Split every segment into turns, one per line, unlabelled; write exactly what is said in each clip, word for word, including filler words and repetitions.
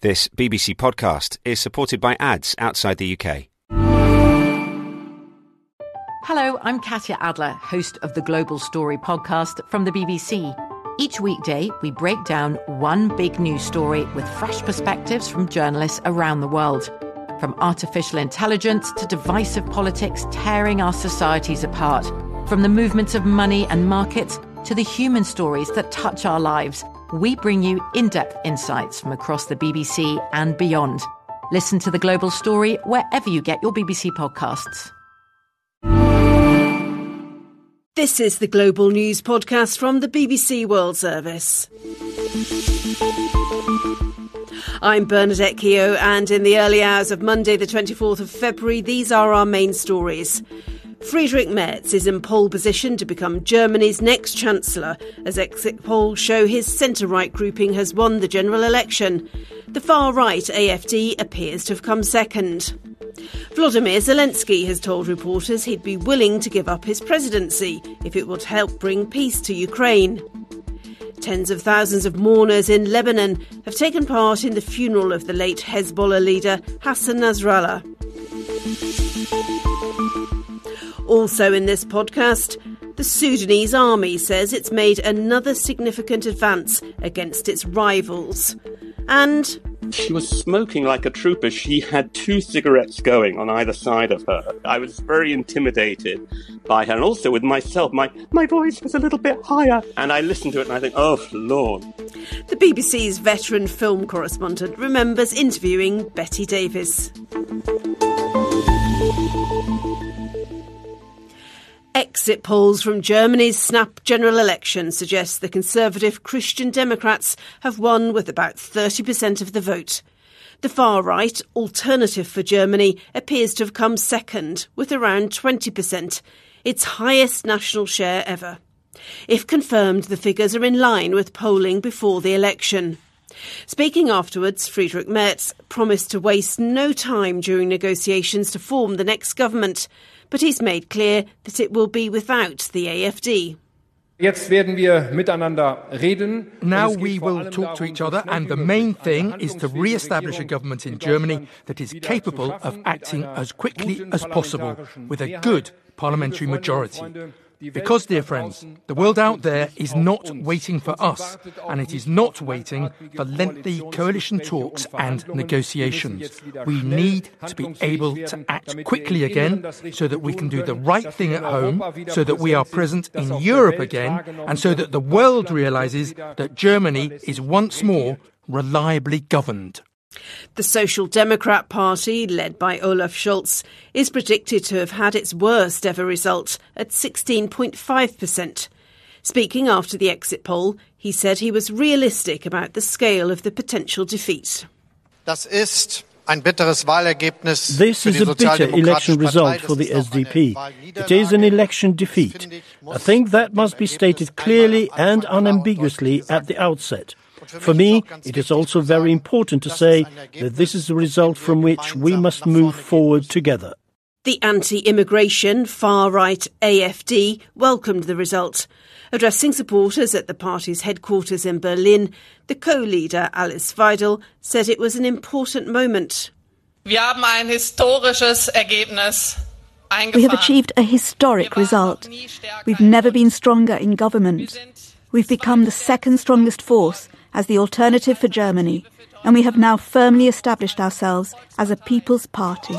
This B B C podcast is supported by ads outside the U K.
Hello, I'm Katya Adler, host of the Global Story podcast from the B B C. Each weekday, we break down one big news story with fresh perspectives from journalists around the world. From artificial intelligence to divisive politics tearing our societies apart. From the movements of money and markets to the human stories that touch our lives. We bring you in-depth insights from across the B B C and beyond. Listen to The Global Story wherever you get your B B C podcasts.
This is the Global News podcast from the B B C World Service. I'm Bernadette Keogh, and in the early hours of Monday the twenty-fourth of February, these are our main stories. Friedrich Merz is in pole position to become Germany's next Chancellor, as exit polls show his centre-right grouping has won the general election. The far-right A F D appears to have come second. Volodymyr Zelensky has told reporters he'd be willing to give up his presidency if it would help bring peace to Ukraine. Tens of thousands of mourners in Lebanon have taken part in the funeral of the late Hezbollah leader Hassan Nasrallah. Also in this podcast, the Sudanese army says it's made another significant advance against its rivals. And
she was smoking like a trooper. She had two cigarettes going on either side of her. I was very intimidated by her. And also with myself, my, my voice was a little bit higher. And I listened to it and I think, oh, Lord.
The B B C's veteran film correspondent remembers interviewing Betty Davis. Exit polls from Germany's snap general election suggest the Conservative Christian Democrats have won with about thirty percent of the vote. The far-right Alternative for Germany appears to have come second, with around twenty percent, its highest national share ever. If confirmed, the figures are in line with polling before the election. Speaking afterwards, Friedrich Merz promised to waste no time during negotiations to form the next government, but he's made clear that it will be without the A F D.
Now we will talk to each other, and the main thing is to re-establish a government in Germany that is capable of acting as quickly as possible with a good parliamentary majority. Because, dear friends, the world out there is not waiting for us, and it is not waiting for lengthy coalition talks and negotiations. We need to be able to act quickly again so that we can do the right thing at home, so that we are present in Europe again, and so that the world realises that Germany is once more reliably governed.
The Social Democrat Party, led by Olaf Scholz, is predicted to have had its worst ever result at sixteen point five percent. Speaking after the exit poll, he said he was realistic about the scale of the potential defeat.
Das ist ein bitteres Wahlergebnis.
This is a bitter election result for the S D P. It is an election defeat. I think that must be stated clearly and unambiguously at the outset. For me, it is also very important to say that this is a result from which we must move forward together.
The anti-immigration far-right A F D welcomed the result. Addressing supporters at the party's headquarters in Berlin, the co-leader Alice Weidel said it was an important moment.
Wir haben ein historisches Ergebnis.
We have achieved a historic result. We've never been stronger in government. We've become the second strongest force as the Alternative for Germany, and we have now firmly established ourselves as a people's party.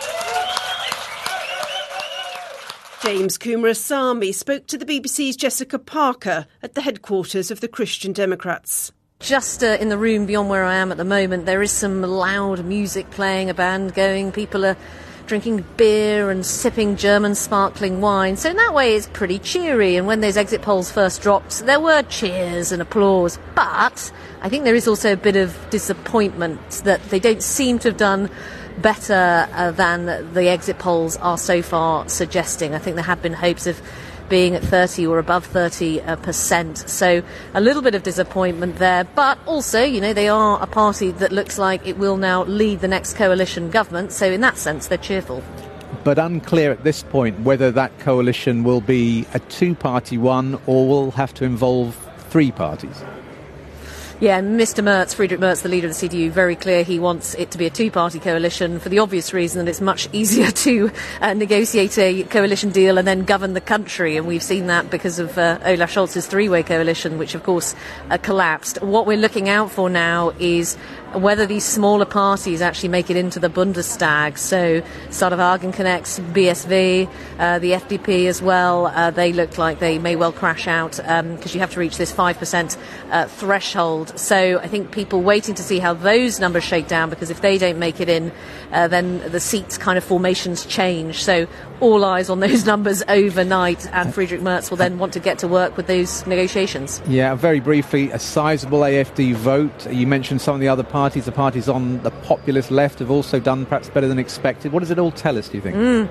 James Coomarasamy spoke to the B B C's Jessica Parker at the headquarters of the Christian Democrats.
Just uh, in the room beyond where I am at the moment, there is some loud music playing, a band going, people are drinking beer and sipping German sparkling wine. So in that way it's pretty cheery, and when those exit polls first dropped there were cheers and applause. But I think there is also a bit of disappointment that they don't seem to have done better uh, than the exit polls are so far suggesting. I think there have been hopes of being at thirty or above thirty percent. So a little bit of disappointment there. But also, you know, they are a party that looks like it will now lead the next coalition government. So in that sense, they're cheerful.
But unclear at this point whether that coalition will be a two-party one or will have to involve three parties.
Yeah, Mister Merz, Friedrich Merz, the leader of the C D U, very clear he wants it to be a two-party coalition for the obvious reason that it's much easier to uh, negotiate a coalition deal and then govern the country. And we've seen that because of uh, Olaf Scholz's three-way coalition, which, of course, uh, collapsed. What we're looking out for now is whether these smaller parties actually make it into the Bundestag. So Start of Wagenknecht, B S V, uh, the F D P as well, uh, they look like they may well crash out because um, you have to reach this five percent uh, threshold. So I think people waiting to see how those numbers shake down, because if they don't make it in, uh, then the seats kind of formations change. So all eyes on those numbers overnight, and Friedrich Merz will then want to get to work with those negotiations.
Yeah, very briefly, a sizable A F D vote. You mentioned some of the other parties. The parties on the populist left have also done perhaps better than expected. What does it all tell us, do you think?
Mm.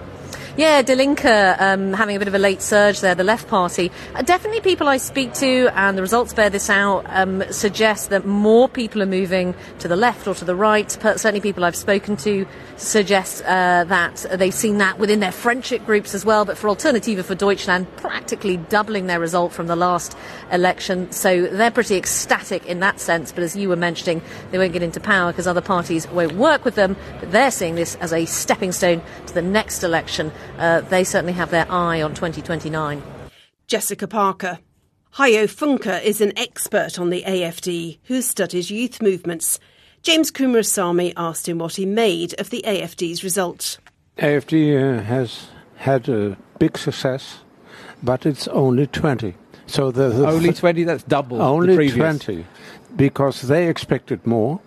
Yeah, Die Linke um, having a bit of a late surge there, the Left Party. Uh, definitely people I speak to, and the results bear this out, um, suggest that more people are moving to the left or to the right. Per- certainly people I've spoken to suggest uh, that they've seen that within their friendship groups as well. But for Alternative for Deutschland, practically doubling their result from the last election. So they're pretty ecstatic in that sense. But as you were mentioning, they won't get into power because other parties won't work with them. But they're seeing this as a stepping stone to the next election. Uh, they certainly have their eye on twenty twenty-nine.
Jessica Parker. Hayo Funke is an expert on the A F D who studies youth movements. James Kumarasamy asked him what he made of the A F D's result.
A F D uh, has had a big success, but it's only twenty. So the, the
only twenty, that's double
only
the previous.
twenty, because they expected more,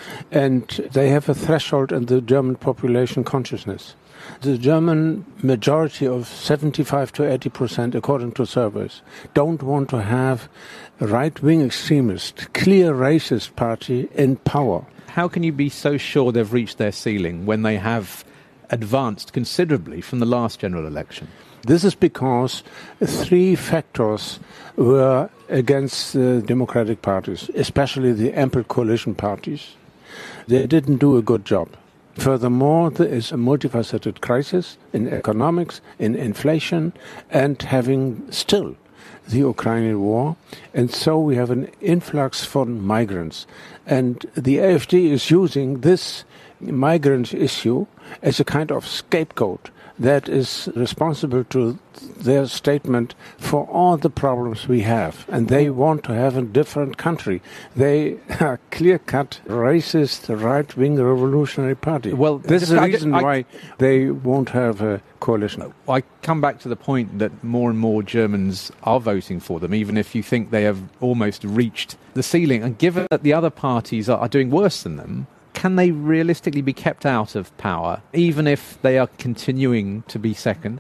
and they have a threshold in the German population consciousness. The German majority of seventy-five to eighty percent, according to surveys, don't want to have a right-wing extremist, clear racist party in power.
How can you be so sure they've reached their ceiling when they have advanced considerably from the last general election?
This is because three factors were against the democratic parties, especially the Ampel coalition parties. They didn't do a good job. Furthermore, there is a multifaceted crisis in economics, in inflation, and having still the Ukrainian war. And so we have an influx from migrants. And the A F D is using this migrant issue as a kind of scapegoat that is responsible to their statement for all the problems we have. And they want to have a different country. They are clear-cut, racist, right-wing revolutionary party.
Well,
this is the
I,
reason
I,
why they won't have a coalition.
I come back to the point that more and more Germans are voting for them, even if you think they have almost reached the ceiling. And given that the other parties are, are doing worse than them, can they realistically be kept out of power, even if they are continuing to be second?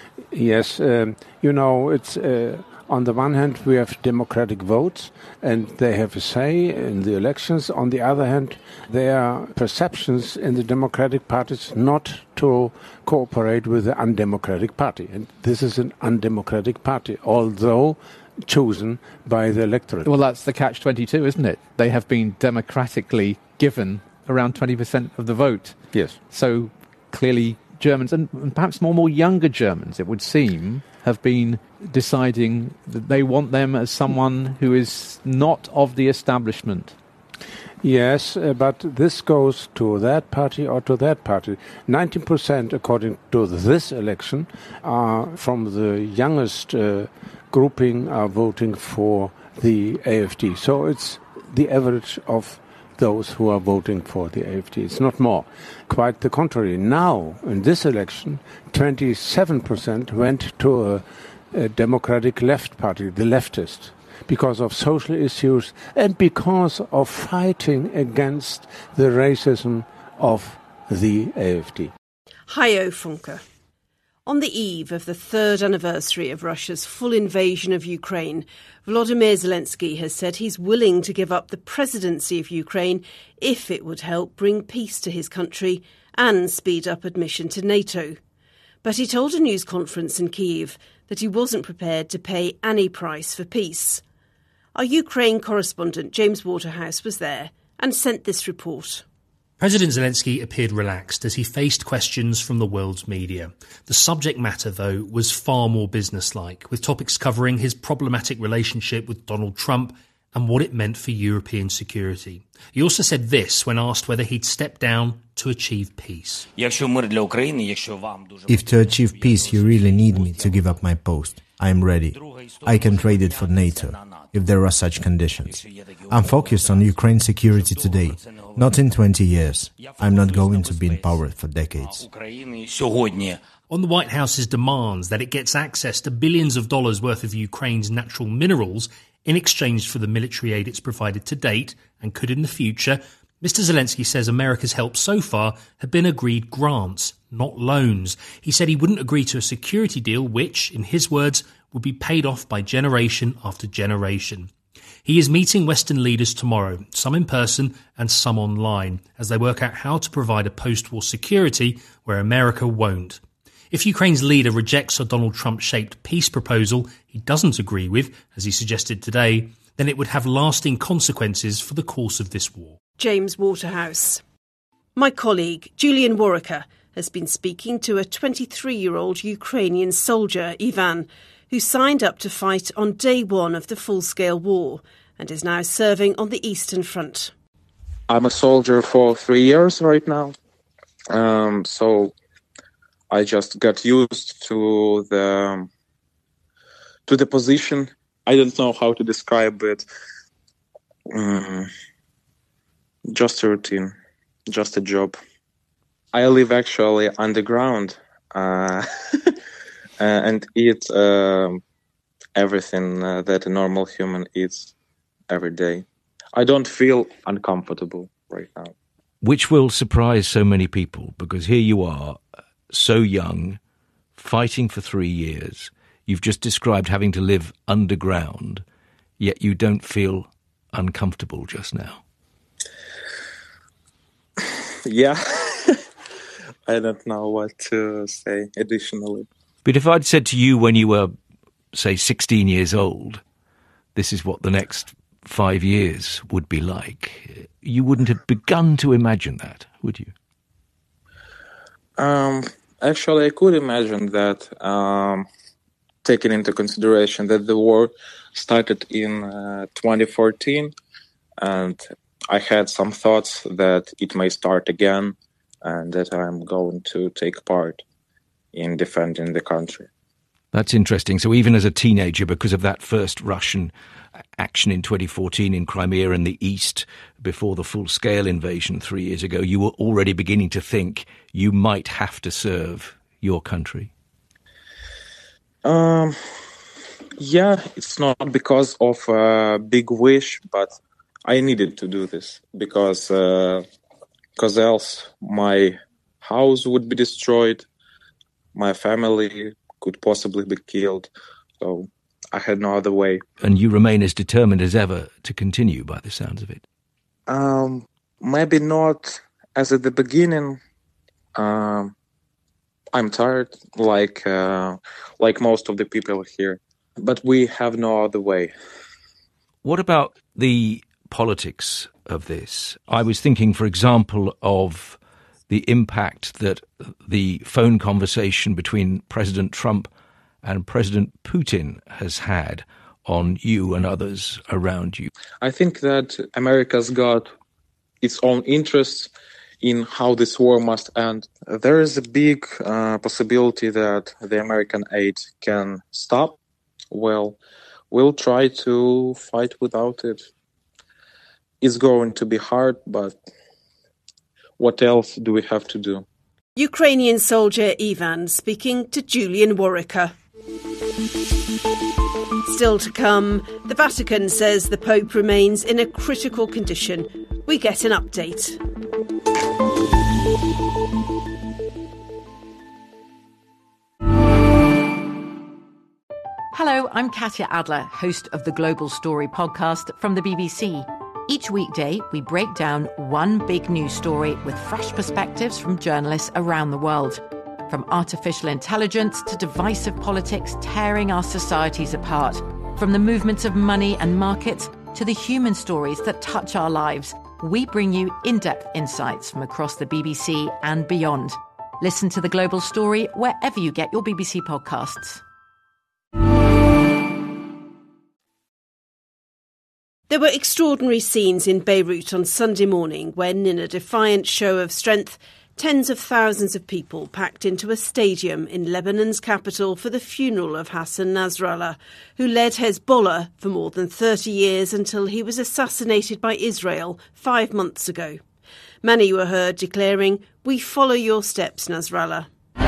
Yes. Um, you know, it's uh, on the one hand, we have democratic votes, and they have a say in the elections. On the other hand, there are perceptions in the democratic parties not to cooperate with the undemocratic party. And this is an undemocratic party, although chosen by the electorate.
Well, that's the catch twenty-two, isn't it? They have been democratically given around twenty percent of the vote.
Yes.
So clearly Germans, and perhaps more more younger Germans, it would seem, have been deciding that they want them as someone who is not of the establishment.
Yes, uh, but this goes to that party or to that party. nineteen percent, according to this election, are from the youngest uh, grouping are voting for the A F D. So it's the average of those who are voting for the A F D. It's not more. Quite the contrary. Now, in this election, twenty-seven percent went to a, a democratic left party, the leftist, because of social issues and because of fighting against the racism of the A F D.
Hayo Funke. On the eve of the third anniversary of Russia's full invasion of Ukraine, Volodymyr Zelensky has said he's willing to give up the presidency of Ukraine if it would help bring peace to his country and speed up admission to NATO. But he told a news conference in Kyiv that he wasn't prepared to pay any price for peace. Our Ukraine correspondent James Waterhouse was there and sent this report.
President Zelensky appeared relaxed as he faced questions from the world's media. The subject matter, though, was far more businesslike, with topics covering his problematic relationship with Donald Trump and what it meant for European security. He also said this when asked whether he'd step down to achieve peace.
If to achieve peace you really need me to give up my post, I am ready. I can trade it for NATO, if there are such conditions. I'm focused on Ukraine's security today, not in twenty years. I'm not going to be in power for decades.
On the White House's demands that it gets access to billions of dollars worth of Ukraine's natural minerals in exchange for the military aid it's provided to date and could in the future, Mister Zelensky says America's help so far had been agreed grants, not loans. He said he wouldn't agree to a security deal which, in his words, would be paid off by generation after generation. He is meeting Western leaders tomorrow, some in person and some online, as they work out how to provide a post-war security where America won't. If Ukraine's leader rejects a Donald Trump-shaped peace proposal he doesn't agree with, as he suggested today, then it would have lasting consequences for the course of this war.
James Waterhouse. My colleague, Julian Worricker, has been speaking to a twenty-three-year-old Ukrainian soldier, Ivan, who signed up to fight on day one of the full-scale war and is now serving on the Eastern Front.
I'm a soldier for three years right now, um, so I just got used to the to the position. I don't know how to describe it. Um, just a routine, just a job. I live actually underground uh, and eat uh, everything uh, that a normal human eats every day. I don't feel uncomfortable right now.
Which will surprise so many people, because here you are, so young, fighting for three years. You've just described having to live underground, yet you don't feel uncomfortable just now.
Yeah, I don't know what to say additionally.
But if I'd said to you when you were, say, sixteen years old, this is what the next five years would be like, you wouldn't have begun to imagine that, would you?
Um, actually, I could imagine that, um, taking into consideration that the war started in uh, twenty fourteen, and I had some thoughts that it may start again and that I'm going to take part in defending the country.
That's interesting. So even as a teenager, because of that first Russian action in twenty fourteen in Crimea and the East, before the full-scale invasion three years ago, you were already beginning to think you might have to serve your country?
Um, yeah, it's not because of a big wish, but I needed to do this because uh, because else my house would be destroyed, my family could possibly be killed, so I had no other way.
And you remain as determined as ever to continue, by the sounds of it?
Um, maybe not as at the beginning. Um, I'm tired, like uh, like most of the people here, but we have no other way.
What about the politics of this? I was thinking, for example, of the impact that the phone conversation between President Trump and President Putin has had on you and others around you.
I think that America's got its own interests in how this war must end. There is a big uh, possibility that the American aid can stop. Well, we'll try to fight without it. It's going to be hard, but what else do we have to do?
Ukrainian soldier Ivan speaking to Julian Worricker. Still to come, the Vatican says the Pope remains in a critical condition. We get an update.
Hello, I'm Katya Adler, host of the Global Story podcast from the B B C. Each weekday, we break down one big news story with fresh perspectives from journalists around the world. From artificial intelligence to divisive politics tearing our societies apart. From the movements of money and markets to the human stories that touch our lives, we bring you in-depth insights from across the B B C and beyond. Listen to The Global Story wherever you get your B B C podcasts.
There were extraordinary scenes in Beirut on Sunday morning when, in a defiant show of strength, tens of thousands of people packed into a stadium in Lebanon's capital for the funeral of Hassan Nasrallah, who led Hezbollah for more than thirty years until he was assassinated by Israel five months ago. Many were heard declaring, "We follow your steps, Nasrallah."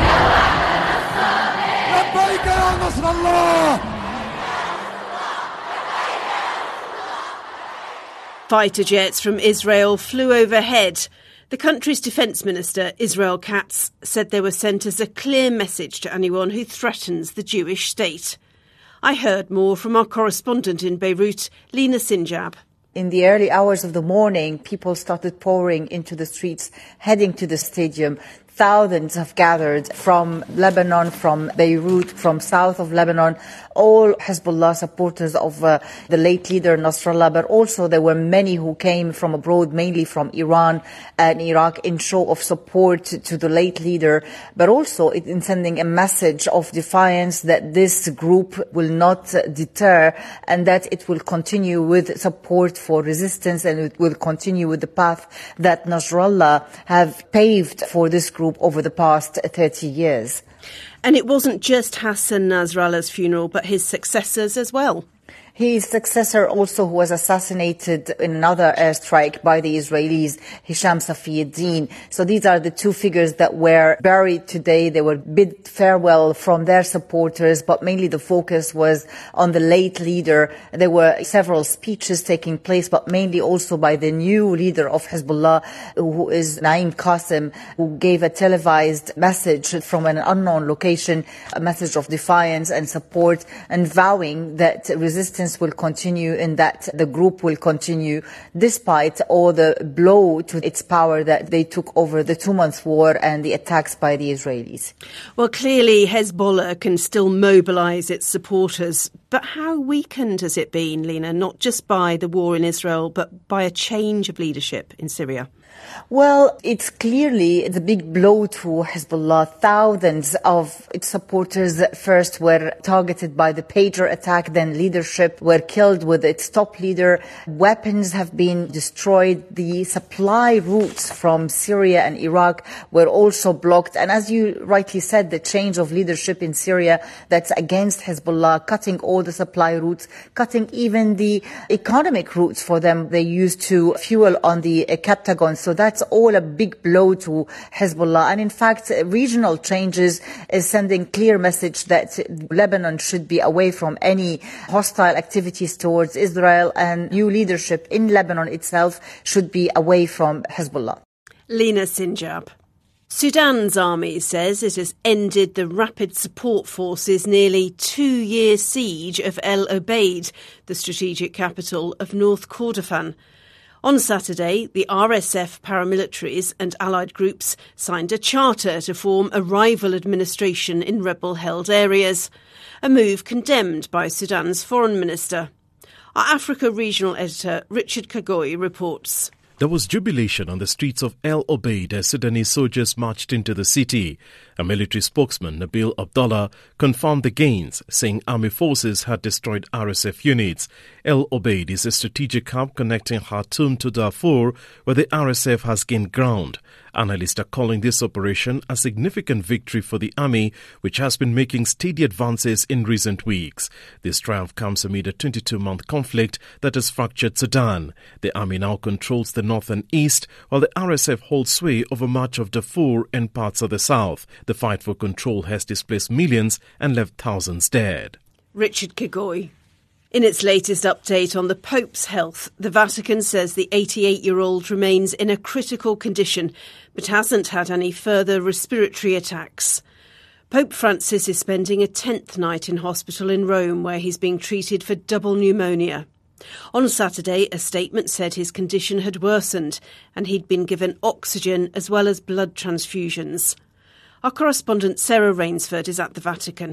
Fighter jets from Israel flew overhead. The country's defence minister, Israel Katz, said they were sent as a clear message to anyone who threatens the Jewish state. I heard more from our correspondent in Beirut, Lina Sinjab.
In the early hours of the morning, people started pouring into the streets, heading to the stadium. Thousands have gathered from Lebanon, from Beirut, from south of Lebanon, all Hezbollah supporters of uh, the late leader Nasrallah, but also there were many who came from abroad, mainly from Iran and Iraq, in show of support to the late leader, but also in sending a message of defiance that this group will not deter and that it will continue with support for resistance and it will continue with the path that Nasrallah have paved for this group over the past thirty years.
And it wasn't just Hassan Nasrallah's funeral, but his successors as well.
His successor also who was assassinated in another airstrike by the Israelis, Hisham Safieddin. So these are the two figures that were buried today. They were bid farewell from their supporters, but mainly the focus was on the late leader. There were several speeches taking place, but mainly also by the new leader of Hezbollah, who is Naim Qassem, who gave a televised message from an unknown location, a message of defiance and support, and vowing that resistance will continue and that the group will continue despite all the blow to its power that they took over the two-month war and the attacks by the Israelis.
Well, clearly Hezbollah can still mobilise its supporters, but how weakened has it been, Lina, not just by the war in Israel, but by a change of leadership in Syria?
Well, it's clearly the big blow to Hezbollah. Thousands of its supporters first were targeted by the pager attack, then leadership were killed with its top leader. Weapons have been destroyed. The supply routes from Syria and Iraq were also blocked. And as you rightly said, the change of leadership in Syria that's against Hezbollah, cutting all the supply routes, cutting even the economic routes for them. They used to fuel on the uh, Captagon. So that's all a big blow to Hezbollah. And in fact, regional changes is sending clear message that Lebanon should be away from any hostile activities towards Israel, and new leadership in Lebanon itself should be away from Hezbollah.
Lina Sinjab. Sudan's army says it has ended the Rapid Support Force's nearly two-year siege of El Obeid, the strategic capital of North Kordofan. On Saturday, the R S F paramilitaries and allied groups signed a charter to form a rival administration in rebel-held areas, a move condemned by Sudan's foreign minister. Our Africa regional editor Richard Kagoi reports.
There was jubilation on the streets of El Obeid as Sudanese soldiers marched into the city. A military spokesman, Nabil Abdullah, confirmed the gains, saying army forces had destroyed R S F units. El Obeid is a strategic hub connecting Khartoum to Darfur, where the R S F has gained ground. Analysts are calling this operation a significant victory for the army, which has been making steady advances in recent weeks. This triumph comes amid a twenty-two-month conflict that has fractured Sudan. The army now controls the north and east, while the R S F holds sway over much of Darfur and parts of the south. The fight for control has displaced millions and left thousands dead.
Richard Kagoi. In its latest update on the Pope's health, the Vatican says the eighty-eight-year-old remains in a critical condition, but hasn't had any further respiratory attacks. Pope Francis is spending a tenth night in hospital in Rome, where he's being treated for double pneumonia. On Saturday, a statement said his condition had worsened and he'd been given oxygen as well as blood transfusions. Our correspondent Sarah Rainsford is at the Vatican.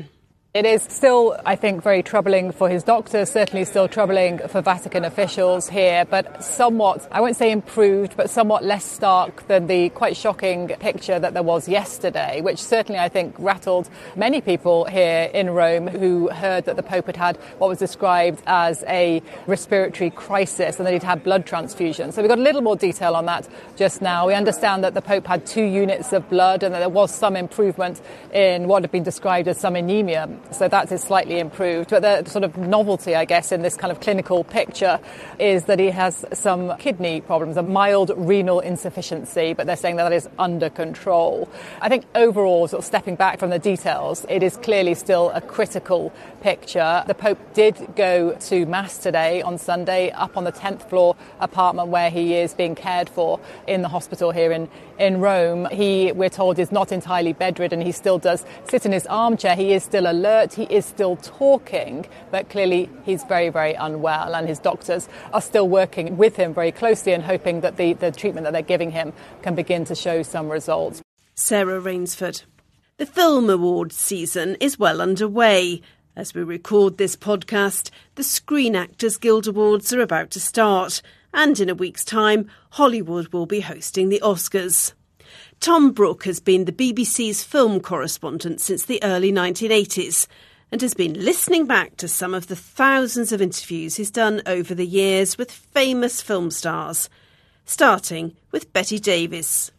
It is still, I think, very troubling for his doctors, certainly still troubling for Vatican officials here, but somewhat, I won't say improved, but somewhat less stark than the quite shocking picture that there was yesterday, which certainly, I think, rattled many people here in Rome who heard that the Pope had had what was described as a respiratory crisis and that he'd had blood transfusion. So we got a little more detail on that just now. We understand that the Pope had two units of blood and that there was some improvement in what had been described as some anemia. So that is slightly improved. But the sort of novelty, I guess, in this kind of clinical picture is that he has some kidney problems, a mild renal insufficiency, but they're saying that that is under control. I think overall, sort of stepping back from the details, it is clearly still a critical picture. The Pope did go to Mass today on Sunday up on the tenth floor apartment where he is being cared for in the hospital here in, in Rome. He, we're told, is not entirely bedridden. He still does sit in his armchair. He is still alert. He is still talking, but clearly he's very, very unwell, and his doctors are still working with him very closely and hoping that the, the treatment that they're giving him can begin to show some results.
Sarah Rainsford. The Film Awards season is well underway. As we record this podcast, the Screen Actors Guild Awards are about to start, and in a week's time, Hollywood will be hosting the Oscars. Tom Brooke has been the B B C's film correspondent since the early nineteen eighties and has been listening back to some of the thousands of interviews he's done over the years with famous film stars, starting with Bette Davis.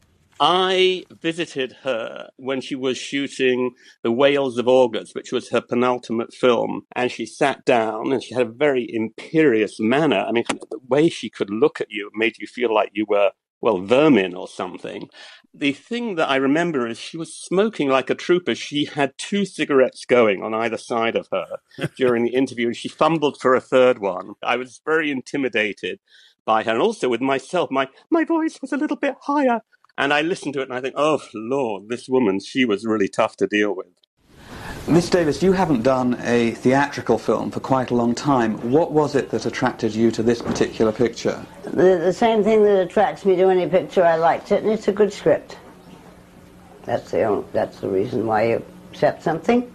I visited her when she was shooting The Whales of August, which was her penultimate film, and she sat down and she had a very imperious manner. I mean, the way she could look at you made you feel like you were, well, vermin or something. The thing that I remember is she was smoking like a trooper. She had two cigarettes going on either side of her during the interview, and she fumbled for a third one. I was very intimidated by her, and also with myself. My, my voice was a little bit higher, and I listened to it and I think, oh, Lord, this woman, she was really tough to deal with.
Miss Davis, you haven't done a theatrical film for quite a long time. What was it that attracted you to this particular picture?
The, the same thing that attracts me to any picture. I liked it, and it's a good script. That's the only, that's the reason why you accept something.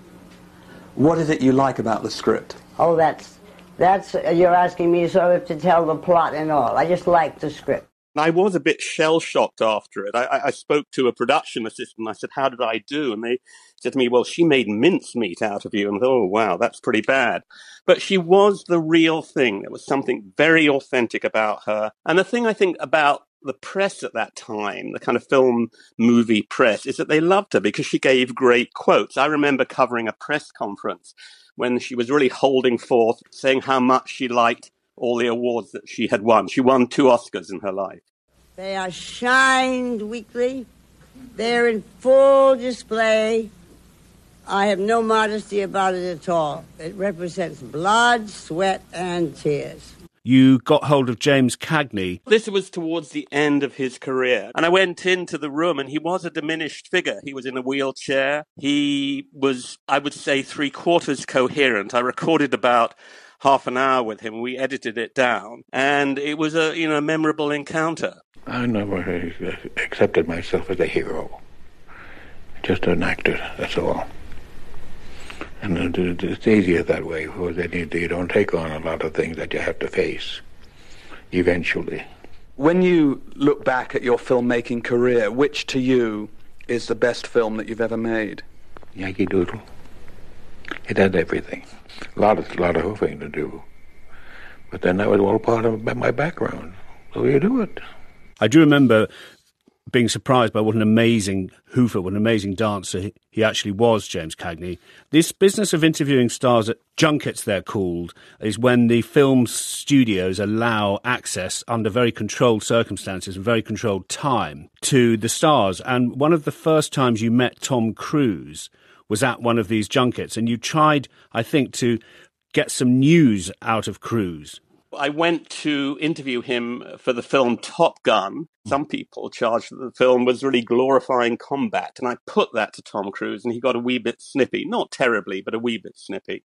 What is it you like about the script?
Oh, that's, that's you're asking me sort of to tell the plot and all. I just like the script.
I was a bit shell-shocked after it. I, I spoke to a production assistant. I said, how did I do? And they said to me, well, she made mincemeat out of you. And I thought, oh, wow, that's pretty bad. But she was the real thing. There was something very authentic about her. And the thing I think about the press at that time, the kind of film movie press, is that they loved her because she gave great quotes. I remember covering a press conference when she was really holding forth, saying how much she liked all the awards that she had won. She won two Oscars in her life.
They are shined weekly. They're in full display. I have no modesty about it at all. It represents blood, sweat, and tears.
You got hold of James Cagney.
This was towards the end of his career. And I went into the room and he was a diminished figure. He was in a wheelchair. He was, I would say, three quarters coherent. I recorded about half an hour with him. We edited it down. And it was a, you know, memorable encounter.
I never accepted myself as a hero. Just an actor, that's all. And it's easier that way, because then you don't take on a lot of things that you have to face eventually.
When you look back at your filmmaking career, which to you is the best film that you've ever made?
Yankee Doodle. It had everything. A lot of, a lot of hoofing to do. But then that was all part of my background. So you do it.
I do remember being surprised by what an amazing hoofer, what an amazing dancer he actually was, James Cagney. This business of interviewing stars at junkets, they're called, is when the film studios allow access under very controlled circumstances and very controlled time to the stars. And one of the first times you met Tom Cruise was at one of these junkets, and you tried, I think, to get some news out of Cruise.
I went to interview him for the film Top Gun. Some people charged that the film was really glorifying combat, and I put that to Tom Cruise, and he got a wee bit snippy. Not terribly, but a wee bit snippy.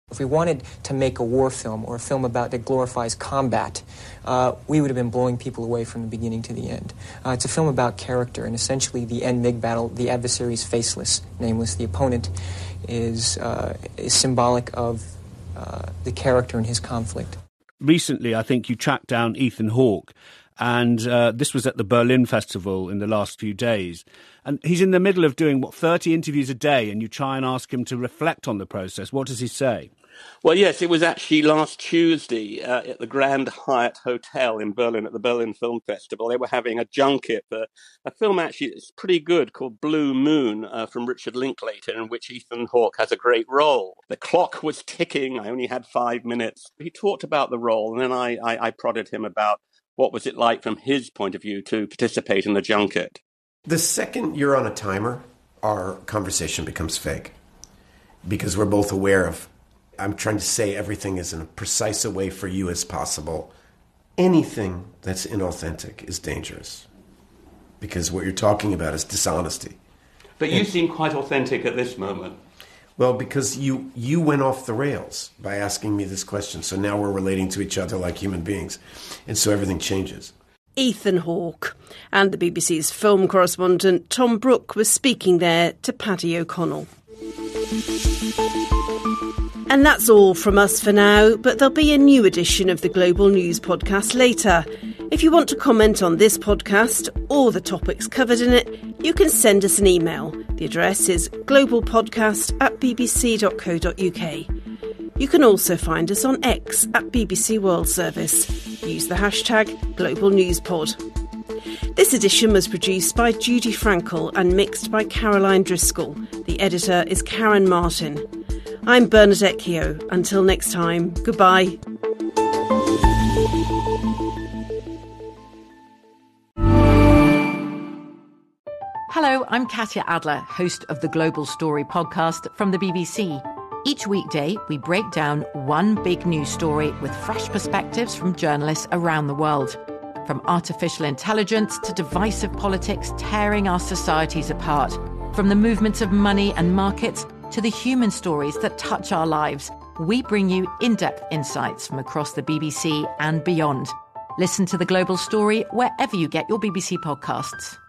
If we wanted to make a war film or a film about that glorifies combat, uh, we would have been blowing people away from the beginning to the end. Uh, it's a film about character, and essentially the end MiG battle, the adversary is faceless, nameless. The opponent is, uh, is symbolic of uh, the character in his conflict.
Recently, I think you tracked down Ethan Hawke, and uh, this was at the Berlin Festival in the last few days. And he's in the middle of doing, what, thirty interviews a day, and you try and ask him to reflect on the process. What does he say?
Well, yes, it was actually last Tuesday uh, at the Grand Hyatt Hotel in Berlin at the Berlin Film Festival. They were having a junket for a film actually that's pretty good called Blue Moon uh, from Richard Linklater, in which Ethan Hawke has a great role. The clock was ticking. I only had five minutes. He talked about the role, and then I, I, I prodded him about what was it like from his point of view to participate in the junket.
The second you're on a timer, our conversation becomes fake because we're both aware of I'm trying to say everything is in a precise a way for you as possible. Anything that's inauthentic is dangerous because what you're talking about is dishonesty.
But you and, seem quite authentic at this moment.
Well, because you, you went off the rails by asking me this question. So now we're relating to each other like human beings. And so everything changes.
Ethan Hawke. And the B B C's film correspondent Tom Brooke was speaking there to Paddy O'Connell. And that's all from us for now, but there'll be a new edition of the Global News podcast later. If you want to comment on this podcast or the topics covered in it, you can send us an email. The address is globalpodcast at bbc dot co dot uk. You can also find us on X at B B C World Service. Use the hashtag GlobalNewsPod. This edition was produced by Judy Frankel and mixed by Caroline Driscoll. The editor is Karen Martin. I'm Bernadette Keogh. Until next time, goodbye.
Hello, I'm Katya Adler, host of the Global Story podcast from the B B C. Each weekday, we break down one big news story with fresh perspectives from journalists around the world. From artificial intelligence to divisive politics tearing our societies apart. From the movements of money and markets to the human stories that touch our lives, we bring you in-depth insights from across the B B C and beyond. Listen to The Global Story wherever you get your B B C podcasts.